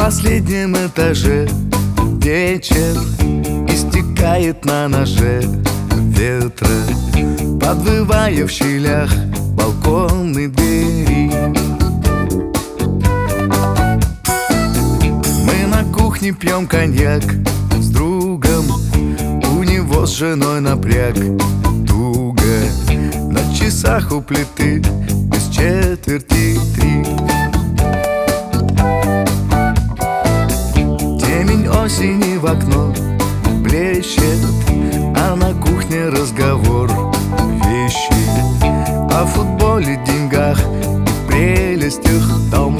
последнем этаже вечер истекает на ноже ветра, подвывая в щелях балконной двери. Мы на кухне пьем коньяк с другом, у него с женой напряг туго. На часах у плиты без четверти 3. Темень осени в окно блещет, а на кухне разговор вещи о футболе, деньгах и прелестях дома.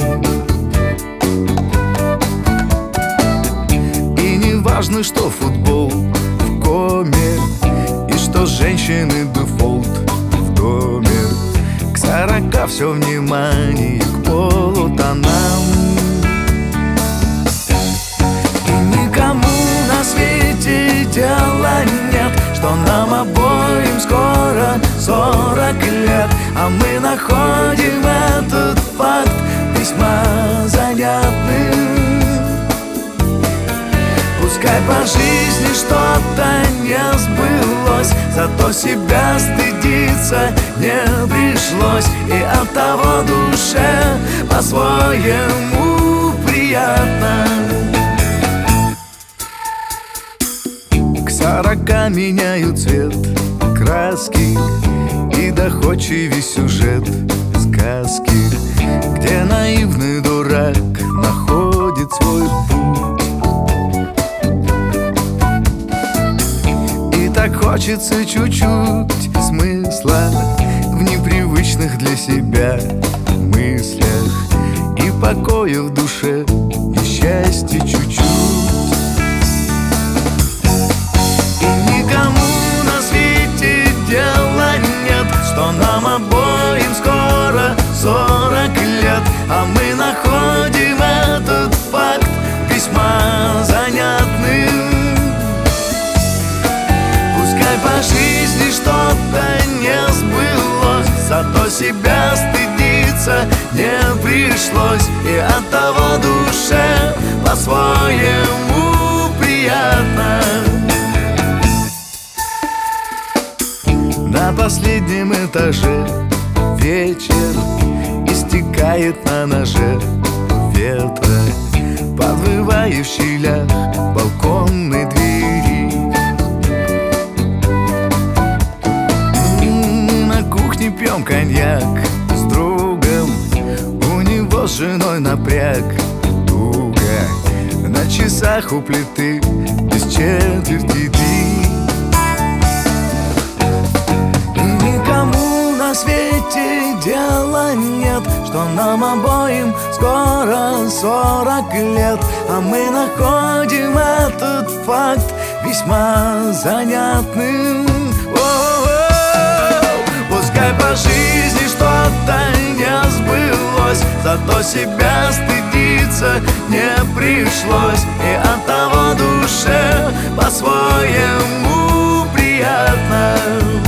И не важно, что футбол в коме, и что женщины дефолт в доме. К 40 все внимание к полутонам. Дела нет, что нам обоим скоро 40 лет, а мы находим этот факт весьма занятным. Пускай по жизни что-то не сбылось, зато себя стыдиться не пришлось, и оттого душе по-своему приятно. К 40 меняю цвет краски и доходчивый сюжет сказки, где наивный дурак находит свой путь. И так хочется чуть-чуть смысла в непривычных для себя мыслях, и покоя в душе, и счастья чуть-чуть. Что нам обоим скоро 40 лет, а мы находим этот факт весьма занятным. Пускай по жизни что-то не сбылось, зато себя стыдиться не пришлось, и оттого душе по-своему приятно. На последнем этаже вечер истекает на ноже ветра, подвывая в щелях балконной двери. Мы на кухне пьем коньяк с другом, у него с женой напряг туго. На часах у плиты без четверти 3. На свете дела нет, что нам обоим скоро 40 лет, а мы находим этот факт весьма занятным. Пускай по жизни что-то не сбылось, зато себя стыдиться не пришлось, и оттого душе по-своему приятно.